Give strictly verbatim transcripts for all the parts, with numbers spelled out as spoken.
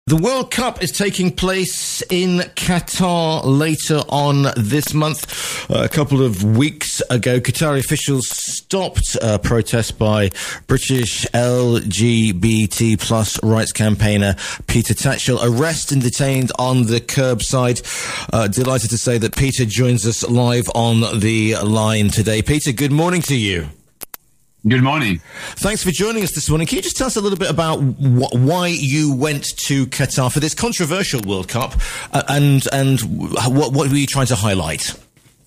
The World Cup is taking place in Qatar later on this month. Uh, a couple of weeks ago, Qatari officials stopped a protest by British L G B T plus rights campaigner Peter Tatchell, arrested and detained on the curbside. Uh, delighted to say that Peter joins us live on the line today. Peter, good morning to you. Good morning. Thanks for joining us this morning. Can you just tell us a little bit about wh- why you went to Qatar for this controversial World Cup, uh, and and what, what were you trying to highlight?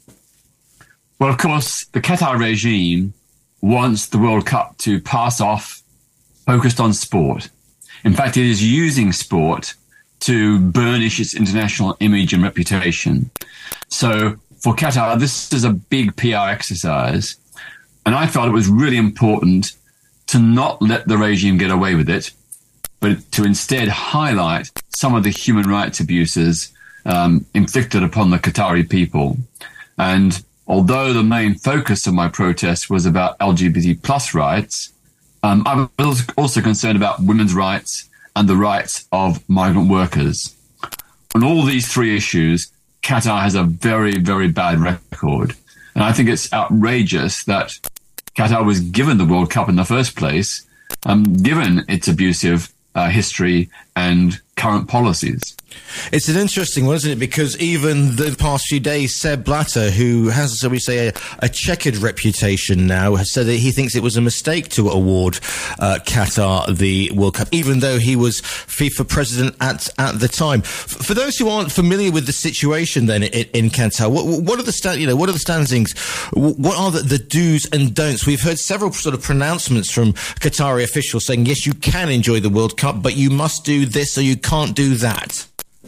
Well, of course, the Qatar regime wants the World Cup to pass off focused on sport. In fact, it is using sport to burnish its international image and reputation. So for Qatar, this is a big P R exercise. And I felt it was really important to not let the regime get away with it, but to instead highlight some of the human rights abuses um, inflicted upon the Qatari people. And although the main focus of my protest was about L G B T plus rights, um, I was also concerned about women's rights and the rights of migrant workers. On all these three issues, Qatar has a very, very bad record. And I think it's outrageous that Qatar was given the World Cup in the first place, um, given its abusive uh, history and current policies. It's an interesting one, isn't it? Because even the past few days, Sepp Blatter, who has, so we say, a, a checkered reputation now, has said that he thinks it was a mistake to award uh, Qatar the World Cup, even though he was FIFA president at at the time. F- for those who aren't familiar with the situation, then in, in Qatar, what, what are the sta- you know what are the standings? What are the, the do's and don'ts? We've heard several sort of pronouncements from Qatari officials saying, yes, you can enjoy the World Cup, but you must do this or you can't do that.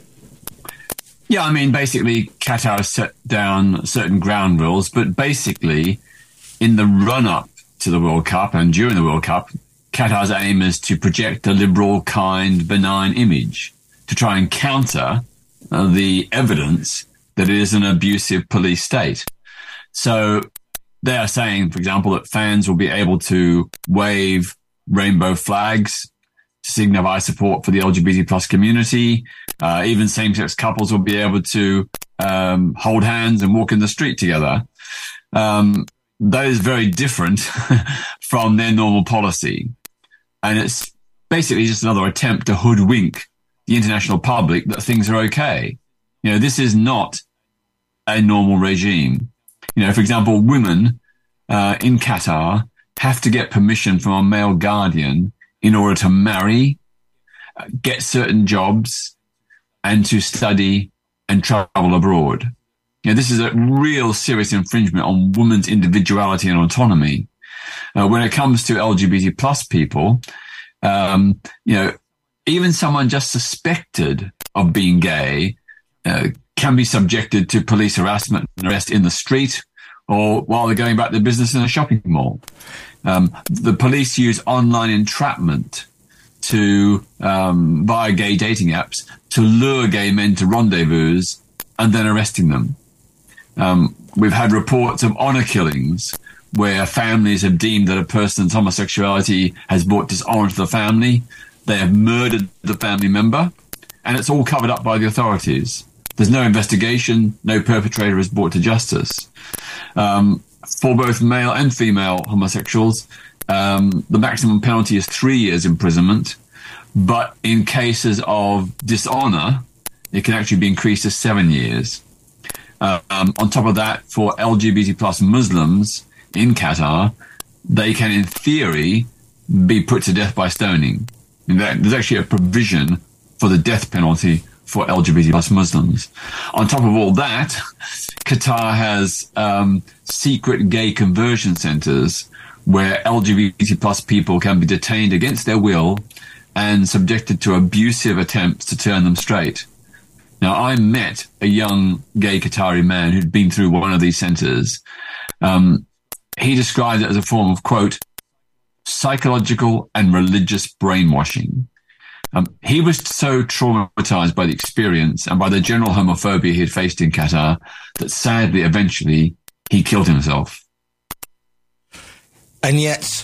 Yeah, I mean, basically, Qatar set down certain ground rules, but basically, in the run-up to the World Cup and during the World Cup, Qatar's aim is to project a liberal, kind, benign image to try and counter uh, the evidence that it is an abusive police state. So they are saying, for example, that fans will be able to wave rainbow flags to signify support for the L G B T plus community. Uh, even same-sex couples will be able to um, hold hands and walk in the street together. Um, that is very different from their normal policy. And it's basically just another attempt to hoodwink the international public that things are okay. You know, this is not a normal regime. You know, for example, women uh, in Qatar have to get permission from a male guardian in order to marry, uh, get certain jobs, and to study and travel abroad. You know, this is a real serious infringement on women's individuality and autonomy. Uh, when it comes to L G B T plus people, um, you know, even someone just suspected of being gay uh, can be subjected to police harassment and arrest in the street or while they're going about their business in a shopping mall. Um, the police use online entrapment to, um, via gay dating apps, to lure gay men to rendezvous and then arresting them. Um, we've had reports of honor killings where families have deemed that a person's homosexuality has brought dishonor to the family. They have murdered the family member, and it's all covered up by the authorities. There's no investigation, no perpetrator is brought to justice. Um, for both male and female homosexuals, um, the maximum penalty is three years imprisonment. But in cases of dishonor, it can actually be increased to seven years. Uh, um, on top of that, for L G B T plus Muslims in Qatar, they can, in theory, be put to death by stoning. In fact, there's actually a provision for the death penalty for L G B T plus Muslims. On top of all that, Qatar has um, secret gay conversion centers where L G B T plus people can be detained against their will and subjected to abusive attempts to turn them straight. Now, I met a young gay Qatari man who'd been through one of these centers. Um, he described it as a form of, quote, psychological and religious brainwashing. Um, he was so traumatized by the experience and by the general homophobia he had faced in Qatar that sadly, eventually, he killed himself. And yet,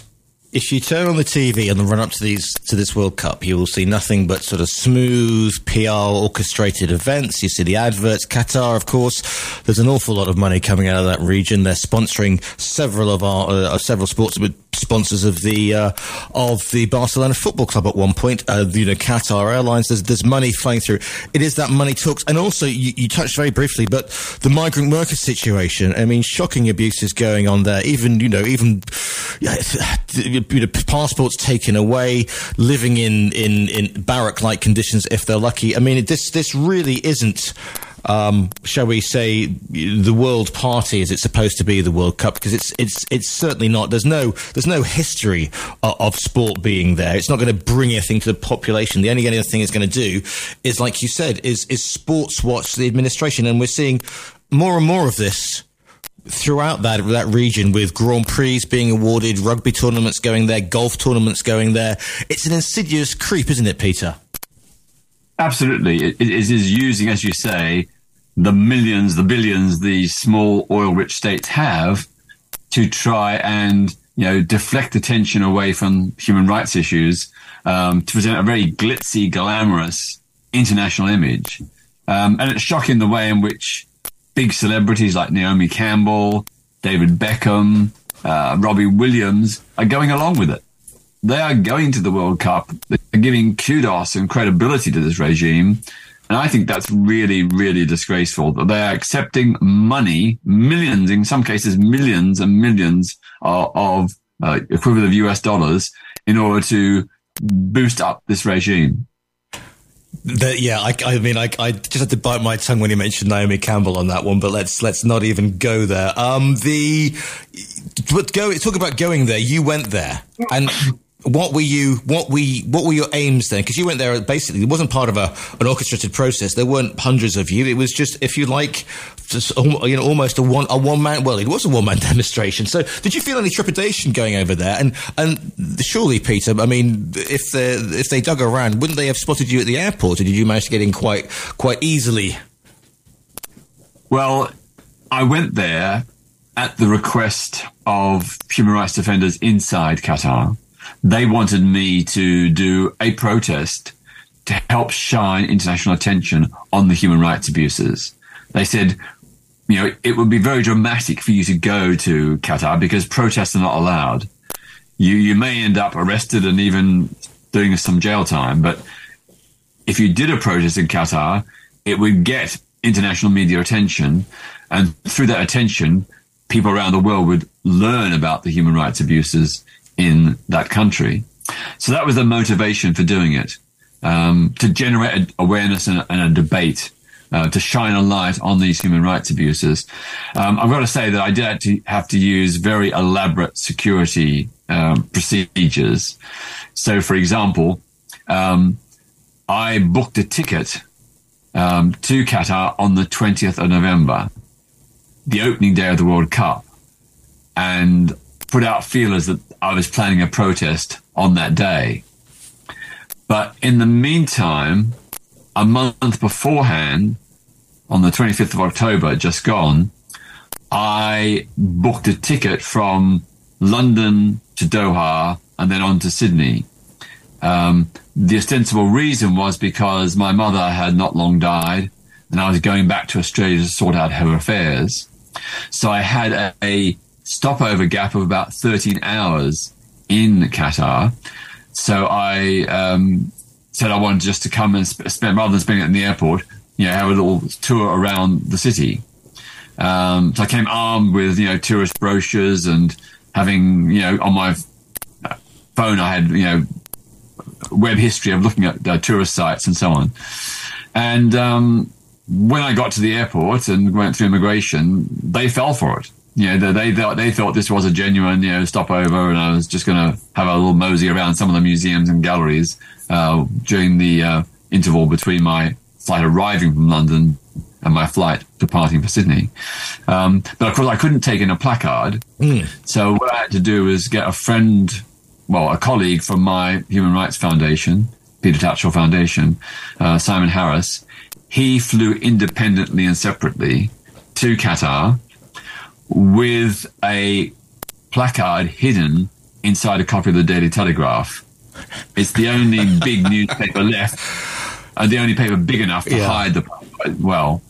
If you turn on the T V on the run up to these to this World Cup, you will see nothing but sort of smooth P R orchestrated events. You see the adverts. Qatar, of course, there's an awful lot of money coming out of that region. They're sponsoring several of our uh, several sports sponsors of the uh, of the Barcelona Football Club at one point. Uh, you know, Qatar Airlines. There's there's money flowing through. It is that money talks, and also you, you touched very briefly, but the migrant worker situation. I mean, shocking abuses going on there. Even you know, even. Yeah, you know, passports taken away, living in, in, in barrack-like conditions if they're lucky. I mean, this this really isn't, um, shall we say, the world party as it's supposed to be, the World Cup, because it's it's it's certainly not. There's no there's no history of, of sport being there. It's not going to bring anything to the population. The only other thing it's going to do is, like you said, is is sports watch the administration, and we're seeing more and more of this throughout that that region, with Grand Prix being awarded, rugby tournaments going there, golf tournaments going there. It's an insidious creep, isn't it, Peter? Absolutely. It, it is using, as you say, the millions, the billions these small oil-rich states have to try and, you know, deflect attention away from human rights issues, um, to present a very glitzy, glamorous international image. Um, and it's shocking the way in which big celebrities like Naomi Campbell, David Beckham, uh, Robbie Williams are going along with it. They are going to the World Cup. They're giving kudos and credibility to this regime. And I think that's really, really disgraceful that they are accepting money, millions, in some cases, millions and millions of, of uh, equivalent of U S dollars in order to boost up this regime. The, yeah, I, I mean, I, I just had to bite my tongue when you mentioned Naomi Campbell on that one, but let's let's not even go there. Um, the but go talk about going there. You went there, and what were you? What we? What were your aims then? Because you went there basically. It wasn't part of a an orchestrated process. There weren't hundreds of you. It was just, if you like, just, you know, almost a one a one man. Well, it was a one man demonstration. So, did you feel any trepidation going over there? And and surely, Peter, I mean, if they if they dug around, wouldn't they have spotted you at the airport? Or did you manage to get in quite quite easily? Well, I went there at the request of human rights defenders inside Qatar. They wanted me to do a protest to help shine international attention on the human rights abuses. They said, you know, it would be very dramatic for you to go to Qatar because protests are not allowed. You you may end up arrested and even doing some jail time. But if you did a protest in Qatar, it would get international media attention. And through that attention, people around the world would learn about the human rights abuses in that country. So that was the motivation for doing it, um, to generate awareness and, and a debate, uh, to shine a light on these human rights abuses. Um, I've got to say that I did have to, have to use very elaborate security um, procedures. So, for example, um, I booked a ticket um, to Qatar on the twentieth of November, the opening day of the World Cup, and put out feelers that I was planning a protest on that day. But in the meantime, a month beforehand, on the twenty-fifth of October, just gone, I booked a ticket from London to Doha and then on to Sydney. Um, the ostensible reason was because my mother had not long died and I was going back to Australia to sort out her affairs. So I had a, a stopover gap of about thirteen hours in Qatar. So I um, said I wanted just to come and sp- spend, rather than spending it in the airport, you know, have a little tour around the city. Um, so I came armed with, you know, tourist brochures and having, you know, on my phone I had, you know, web history of looking at uh, tourist sites and so on. And um, when I got to the airport and went through immigration, they fell for it. You know, they thought they thought this was a genuine, you know, stopover, and I was just going to have a little mosey around some of the museums and galleries uh, during the uh, interval between my flight arriving from London and my flight departing for Sydney. Um, but of course, I couldn't take in a placard. Mm. So what I had to do was get a friend, well, a colleague from my Human Rights Foundation, Peter Tatchell Foundation, uh, Simon Harris. He flew independently and separately to Qatar with a placard hidden inside a copy of the Daily Telegraph. It's the only big newspaper left, and the only paper big enough to yeah. hide the password well.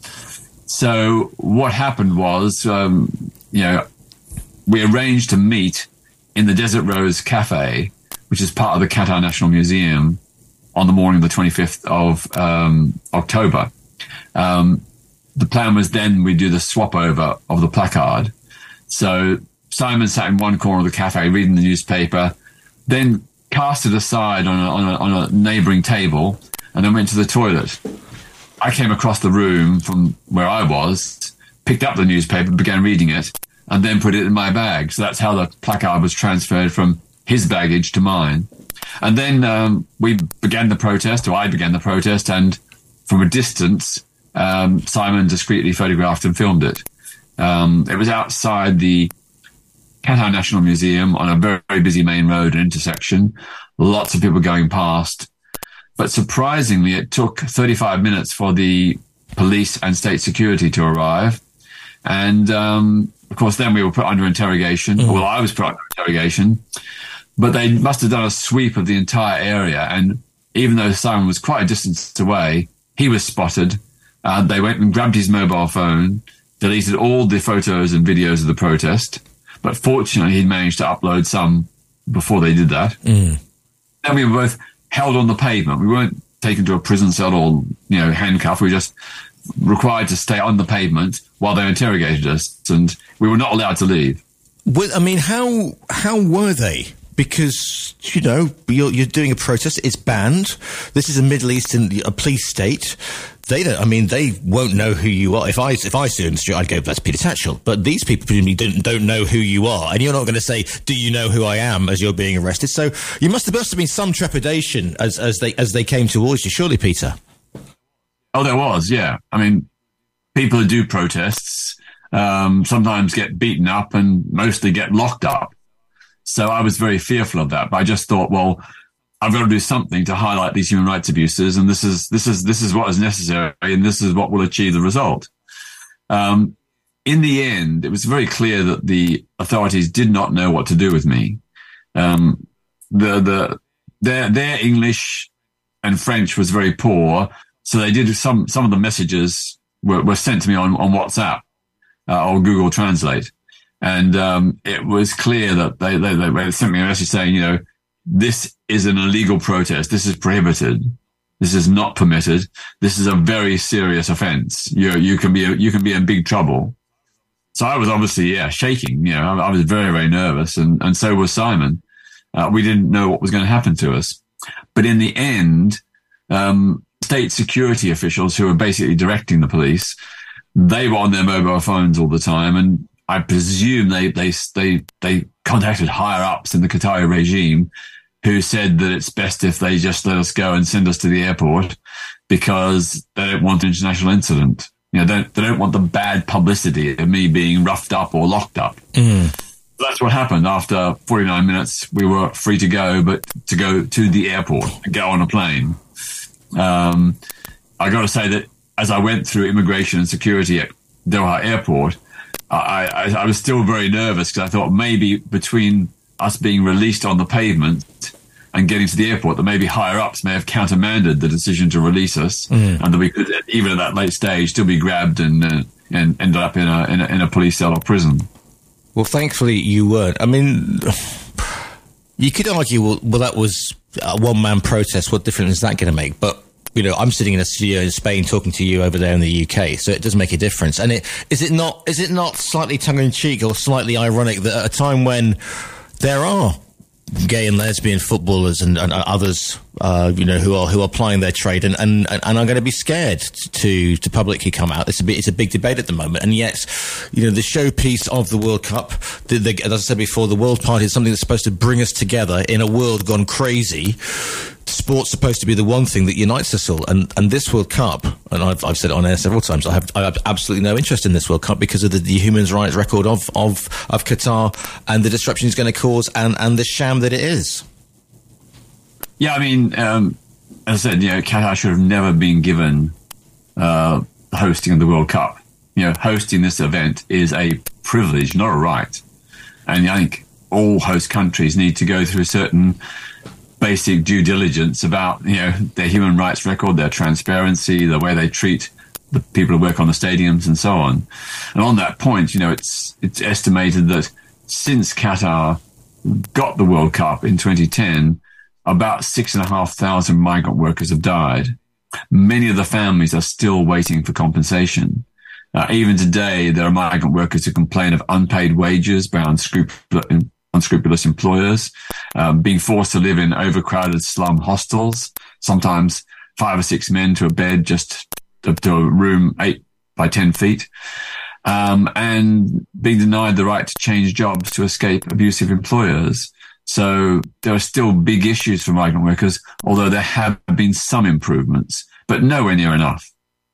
So what happened was, um, you know, we arranged to meet in the Desert Rose Cafe, which is part of the Qatar National Museum, on the morning of the twenty-fifth of um, October. Um, the plan was then we'd do the swap over of the placard. So Simon sat in one corner of the cafe reading the newspaper, then cast it aside on a, on a, on a neighbouring table, and then went to the toilet. I came across the room from where I was, picked up the newspaper, began reading it, and then put it in my bag. So that's how the placard was transferred from his baggage to mine. And then um, we began the protest, or I began the protest, and from a distance, um, Simon discreetly photographed and filmed it. Um, it was outside the Qatar National Museum on a very, very busy main road and intersection, lots of people going past. But surprisingly, it took thirty-five minutes for the police and state security to arrive. And, um, of course, then we were put under interrogation. Mm. Well, I was put under interrogation. But they must have done a sweep of the entire area. And even though Simon was quite a distance away, he was spotted. Uh, they went and grabbed his mobile phone, deleted all the photos and videos of the protest. But fortunately, he managed to upload some before they did that. Mm. Then we were both held on the pavement. We weren't taken to a prison cell or, you know, handcuffed. We were just required to stay on the pavement while they interrogated us. And we were not allowed to leave. Well, I mean, how how were they? Because, you know, you're, you're doing a protest. It's banned. This is a Middle Eastern a police state. They don't, I mean, they won't know who you are. If I, if I stood in the street, I'd go, that's Peter Tatchell. But these people presumably don't, don't know who you are. And you're not going to say, do you know who I am, as you're being arrested? So you must have, must have been some trepidation as, as they, as they came towards you, surely, Peter? Oh, there was, yeah. I mean, people who do protests, um, sometimes get beaten up and mostly get locked up. So I was very fearful of that, but I just thought, well, I've got to do something to highlight these human rights abuses, and this is this is this is what is necessary, and this is what will achieve the result. Um, in the end, it was very clear that the authorities did not know what to do with me. Um, the the their their English and French was very poor, so they did some some of the messages were, were sent to me on on WhatsApp uh, or Google Translate. And um, it was clear that they, they, they sent me a message saying, you know, this is an illegal protest. This is prohibited. This is not permitted. This is a very serious offence. You you can be you can be in big trouble. So I was obviously yeah shaking. You know, I, I was very very nervous, and and so was Simon. Uh, we didn't know what was going to happen to us, but in the end, um, state security officials who were basically directing the police, they were on their mobile phones all the time, and I presume they, they, they, they contacted higher ups in the Qatari regime who said that it's best if they just let us go and send us to the airport because they don't want an international incident. You know, they don't, they don't want the bad publicity of me being roughed up or locked up. Mm. That's what happened. After forty-nine minutes, we were free to go, but to go to the airport and go on a plane. Um, I got to say that as I went through immigration and security at Doha Airport, I, I, I was still very nervous because I thought maybe between us being released on the pavement and getting to the airport, that maybe higher ups may have countermanded the decision to release us, mm. and that we could, even at that late stage, still be grabbed and uh, and ended up in a, in a in a police cell or prison. Well, thankfully you weren't. I mean, you could argue, well, well that was a one-man protest. What difference is that going to make? But you know, I'm sitting in a studio in Spain talking to you over there in the U K, so it does make a difference. And it, is it not, is it not slightly tongue-in-cheek or slightly ironic that at a time when there are gay and lesbian footballers and, and others, uh, you know, who are who are plying their trade and, and, and are going to be scared to to publicly come out. It's a bit, it's a big debate at the moment, and yet, you know, the showpiece of the World Cup, the, the, as I said before, the World Party is something that's supposed to bring us together in a world gone crazy. Sport's supposed to be the one thing that unites us all, and and this World Cup, and I've I've said it on air several times, I have I have absolutely no interest in this World Cup because of the, the human rights record of of of Qatar and the disruption it's going to cause and and the sham that it is. Yeah, I mean, um, as I said, you know, Qatar should have never been given uh, the hosting of the World Cup. You know, hosting this event is a privilege, not a right, and I think all host countries need to go through certain basic due diligence about, you know, their human rights record, their transparency, the way they treat the people who work on the stadiums and so on. And on that point, you know, it's it's estimated that since Qatar got the World Cup in twenty ten, about six and a half thousand migrant workers have died. Many of the families are still waiting for compensation. Uh, even today, there are migrant workers who complain of unpaid wages by unscrupulous, unscrupulous employers, um, being forced to live in overcrowded slum hostels, sometimes five or six men to a bed, just to, to a room eight by ten feet, um, and being denied the right to change jobs to escape abusive employers. So there are still big issues for migrant workers, although there have been some improvements, but nowhere near enough.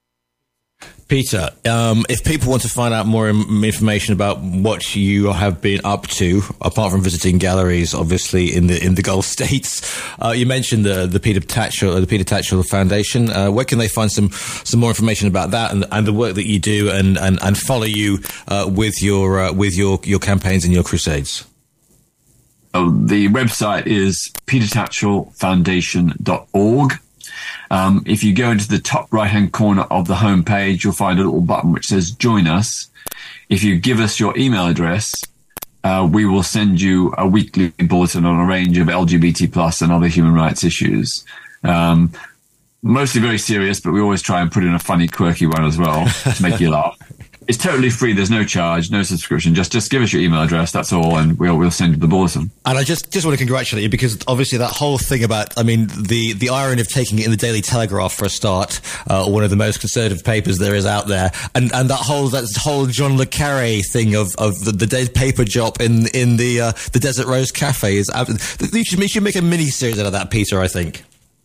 Peter, um, if people want to find out more im- information about what you have been up to, apart from visiting galleries, obviously in the in the Gulf states, uh, you mentioned the the Peter Tatchell, the Peter Tatchell Foundation. Uh, where can they find some some more information about that and, and the work that you do, and and, and follow you uh, with your uh, with your your campaigns and your crusades? Oh, the website is peter tatchell foundation dot org. Um, if you go into the top right-hand corner of the homepage, you'll find a little button which says Join Us. If you give us your email address, uh, we will send you a weekly bulletin on a range of L G B T plus and other human rights issues. Um, mostly very serious, but we always try and put in a funny, quirky one as well to make you laugh. It's totally free. There's no charge, no subscription. Just just give us your email address. That's all, and we'll we'll send you the bulletin. And I just, just want to congratulate you, because obviously that whole thing about, I mean, the, the irony of taking it in the Daily Telegraph for a start, uh, one of the most conservative papers there is out there, and and that whole that whole John le Carré thing of of the, the day paper job in in the uh, the Desert Rose Cafe is. You should, you should make a mini series out of that, Peter. I think.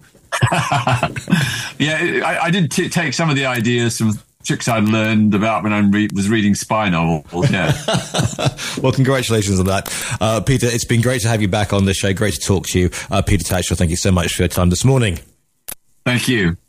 yeah, I, I did t- take some of the ideas from tricks I'd learned about when I re- was reading spy novels. Yeah. Well, congratulations on that. Uh, Peter, it's been great to have you back on the show. Great to talk to you. Uh, Peter Tatchell, thank you so much for your time this morning. Thank you.